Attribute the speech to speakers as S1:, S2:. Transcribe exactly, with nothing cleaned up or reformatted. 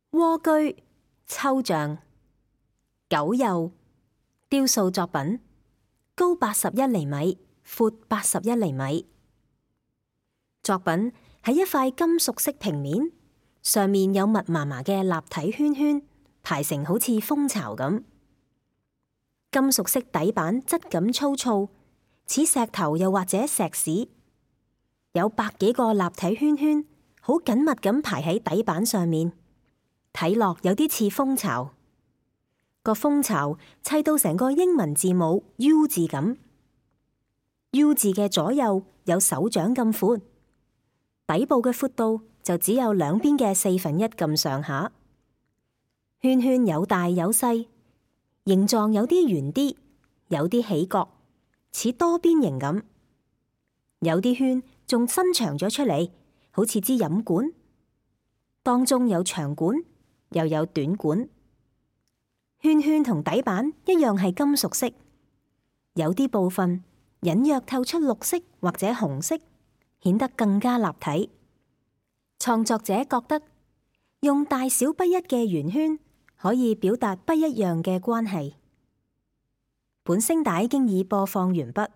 S1: 蝸居、抽象、九釉、雕塑作品，高八十一厘米，闊八十一厘米。作品係一塊金屬色平面，上面有密麻麻嘅立體圈圈，排成好似蜂巢咁。金屬色底板質感粗糙，似石頭又或者石屎，有百幾個立體圈圈，好緊密咁排喺底板上面，睇落有啲似蜂巢。個蜂巢砌到成個英文字母 U 字咁。U 字嘅左右有手掌咁闊，底部嘅闊度就只有兩邊嘅四分一咁上下。圈圈有大有細，形狀有啲圓啲，有啲起角，似多邊形咁。有啲圈仲伸長咗出嚟，好似支飲管。當中有長管，又有短管。圈圈同底板一樣係金屬色，有啲部分隱約透出綠色或者紅色，顯得更加立體。創作者覺得用大小不一嘅圓圈可以表達不一樣嘅關係。本聲帶經已播放完畢。